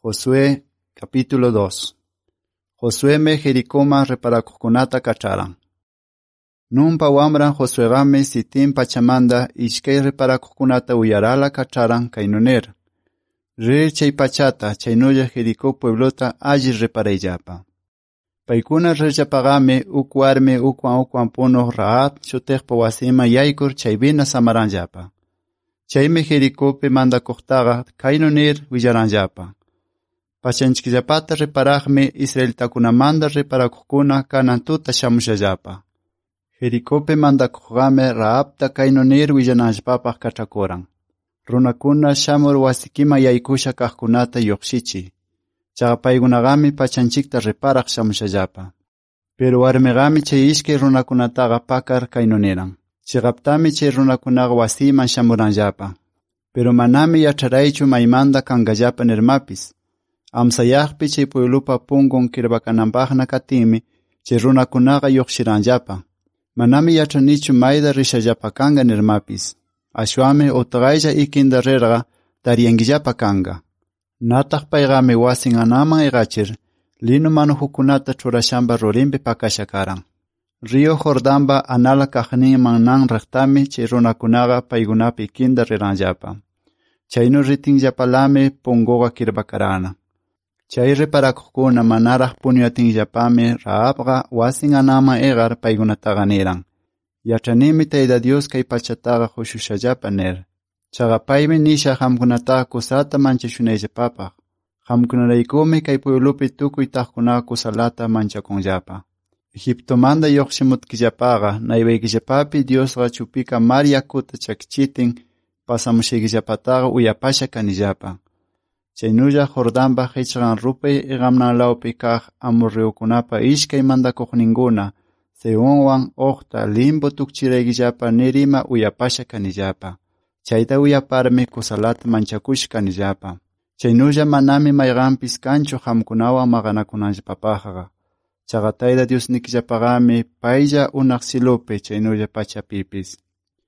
Josué, capítulo 2. Josué me Jericoma reparakukunata kacharan. Numpa wamran Josuegame sitin pachamanda ishkay reparakukunata uyarala kacharan kainuner. Rir chay pachata chaynulla Jericó pueblota alli reparayllapa. Paykuna rirllapagame ukwarme ukwan puno Rahab shutekpa wasima yaykur chaybina samaranllapa. Chayme Jericópe mandakuqtaqa kainunir willaranllapa. Pachanchikllapata reparaqmi Israeltakunamanda reparakuqkuna kanan tuta shamushallapa. Jericópe mandakuqqami Rahabta kainunir willananllapapaq kachakuran. Runakuna shamur wasikima yaykusha kaqkunata lluqshichi. Chaqa paykunaqami pachanchikta reparaq shamushallapa. Pero warmiqami chay ishkay runakunataqa pakar kainuniran. Chiqaptami chay runakunaqa wasiman shamuranllapa. Pero manami yacharaychu maymanta kankallapa nirmapis. Amsayaqpi chay pueblupa pungun kirbakananpaqna katinmi chay runakunaqa lluqshiranllapa. Manami yachanichu mayda rishallapa kanga nirmapis. Ashwami utqaylla ikinda rirqa tariyankillapa kanga. Nataq paygami wasin anaman iqachir linu manujukunata churashanpa rurinpi pakasha karan. Río Jordanpa anala kaqninman riqtami chay runakunaqa paykunapi ikinda riranllapa. Chaynu ritinllapalami punguqa kirbakarana. Chay reparakuqkuna manaraq puñuyatinllapami Rahabqa wasin anaman iqar paykunataqa niran. Yachanimi Tayta Dios kay pachataqa qushushallapa nir. Chaqa paymi nisha qamkunataqa kusata manchashunayllapapaq. Qamkunaraykumi kay pueblupi tukuy taqkunaqa kusalata manchakunllapa. Egiptomanta lluqshimutkillapaqa naypaykillapapi Diosqa chupika mar yakuta chakichitin pasamushaykillapataqa uyapasha kanillapa. Chaynulla Jordanpa hichqan rupay iqamnanlawpi kaq amorreukunapa ishkay mandakuqninkuna Sehonwan Ogta limbo tukchiraykillapa nirima uyapasha kanillapa. Chayta uyaparmi kusalata manchakush kanillapa. Chaynulla manami mayqanpis kanchu qamkunawan maqanakunanllapapaqqa. Chaqa Tayta Diosnikillapaqami paylla unaq silupi chaynulla pachapipis.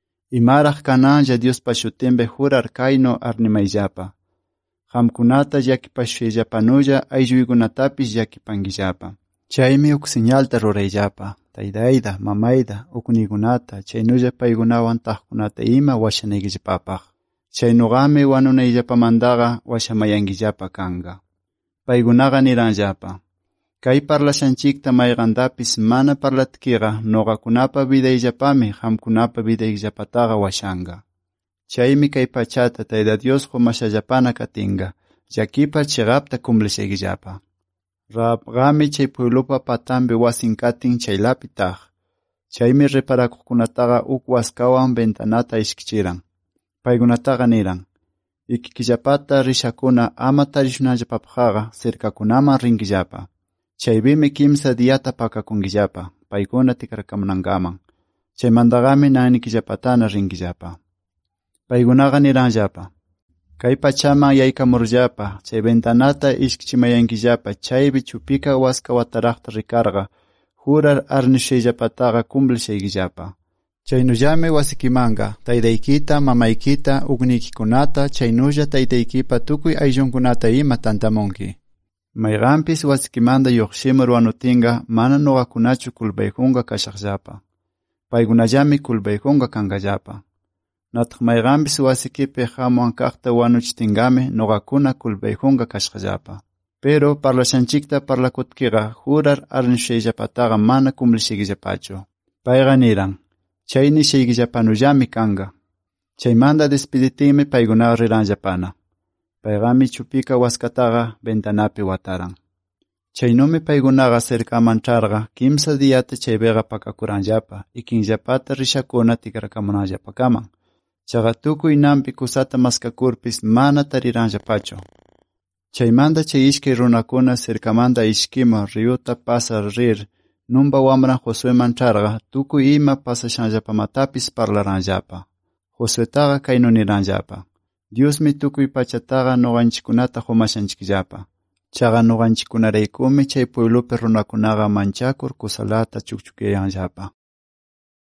Imaraq kananlla Diospa shutinpi jurar kaynu arnimayllapa. Qamkunata llakipashuyllapanulla aylluykunatapis llakipankillapa. Chaymi uk señalta rurayllapa. Taytayta, mamayta, ukniykunata, chaynulla paykunawan taqkunata ima washanaykillapapaq. Chaynuqami wanunayllapamantaqa washamayankillapa kanga. Paykunaqa niranllapa. Kay parlashanchikta mayqantapis mana parlatkiqa nuqakunapa vidayllapami qamkunapa vidaykillapataqa washanqa. Chaymi kay pachata Tayta Dios qumashallapana katinqa, llakipar chiqapta kumplishayllapa. Rahabqami chay pueblupa patanpi wasin katin chaylapi taq. Chaymi reparakuqkunataqa uk waskawan ventanata ishkichiran. Paykunataqa niran, ikikillapata rishakuna ama tarishunanllapapaqqa cercakunaman rinkillapa. Chaypimi kimsa diyata pakakunkillapa, paykuna tikrakamunankaman. Chaymantaqami nanikillapatana rinkillapa. Paykunaqa niranllapa, kay pachaman yaykamurllapa, chay ventanata ishkichimayankillapa, chaypi chupika waska wataraqta rikarqa, jurar arnishayllapataqa cumplishayllapa. Chaynullami wasikimanqa, taytaykita, mamaykita, ukniykikunata, chaynulla taytaykipa tukuy ayllunkunata ima tantamunki. Mayqanpis wasikimanta lluqshimur wanutinqa mana nuqakunachu kulpaykunqa kashaqllapa. Paykunallami kulpaykunqa kankallapa. Nataq mayqanpis wasikipi hamuwan kaqta wanuchitinqami nuqakuna kulpaykunqa kashqallapa. Pero parlashanchikta parlakutkiqa jurar arnishushayllapataqa mana kumplishaykillapachu. Payqa niran, chay nishaykillapanullami kanqa. Chaymanta despiditinmi paykunaqa riranllapana. Payqami chupika waskataqa ventanapi wataran. Chaynumi paykunaqa cercaman charqa kimsa diyata chaypiqa pakakuranllapa ikinllapata rishakuna tikrakamunanllapakaman. Chaqa tukuy nampi kusata maskakurpis mana tariranllapachu. Chaymanta chay ishkay runakuna cercamanta ishkima riuta pasar rir numpa wamran Josueman charqa tukuy ima pasashanllapamatapis parlaranllapa. Josuetaqa kaynu niranllapa. Diosmi tukuy pachataqa nuqanchikkunata qumashanchikllapa. Chaqa nuqanchikkunaraykumi chay pueblupi runakunaqa manchakur kusalata chukchukayanllapa.